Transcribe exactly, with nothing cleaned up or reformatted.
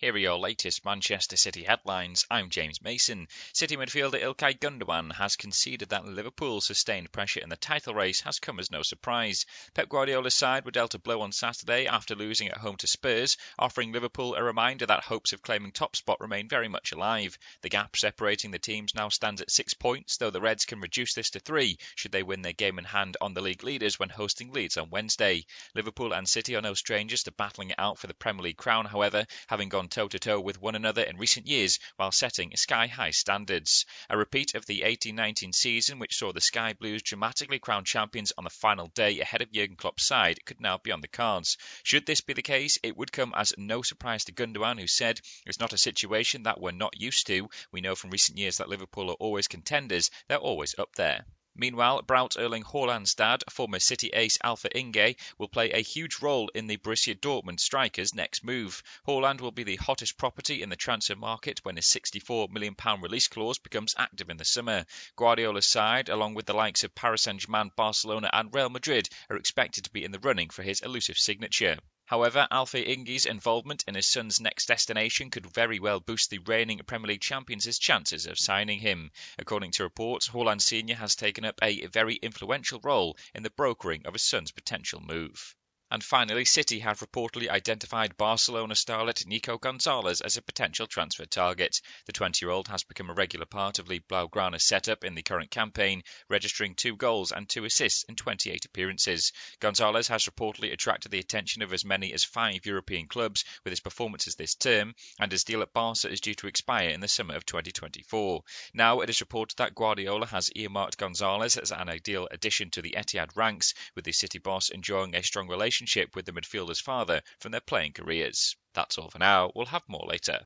Here are your latest Manchester City headlines. I'm James Mason. City midfielder Ilkay Gundogan has conceded that Liverpool's sustained pressure in the title race has come as no surprise. Pep Guardiola's side were dealt a blow on Saturday after losing at home to Spurs, offering Liverpool a reminder that hopes of claiming top spot remain very much alive. The gap separating the teams now stands at six points, though the Reds can reduce this to three should they win their game in hand on the league leaders when hosting Leeds on Wednesday. Liverpool and City are no strangers to battling it out for the Premier League crown, however, having gone toe-to-toe with one another in recent years while setting sky-high standards. A repeat of the eighteen nineteen season, which saw the Sky Blues dramatically crowned champions on the final day ahead of Jurgen Klopp's side, could now be on the cards. Should this be the case, it would come as no surprise to Gundogan, who said, "It's not a situation that we're not used to. We know from recent years that Liverpool are always contenders. They're always up there." Meanwhile, Braut Erling Haaland's dad, former City ace Alpha Inge, will play a huge role in the Borussia Dortmund striker's next move. Haaland will be the hottest property in the transfer market when his sixty-four million pounds release clause becomes active in the summer. Guardiola's side, along with the likes of Paris Saint-Germain, Barcelona and Real Madrid, are expected to be in the running for his elusive signature. However, Alpha Inge's involvement in his son's next destination could very well boost the reigning Premier League champions' chances of signing him. According to reports, Haaland Senior has taken up a very influential role in the brokering of his son's potential move. And finally, City have reportedly identified Barcelona starlet Nico Gonzalez as a potential transfer target. The twenty-year-old has become a regular part of the Blaugrana setup in the current campaign, registering two goals and two assists in twenty-eight appearances. Gonzalez has reportedly attracted the attention of as many as five European clubs with his performances this term, and his deal at Barca is due to expire in the summer of twenty twenty-four. Now it is reported that Guardiola has earmarked Gonzalez as an ideal addition to the Etihad ranks, with the City boss enjoying a strong relationship with the midfielder's father from their playing careers. That's all for now. We'll have more later.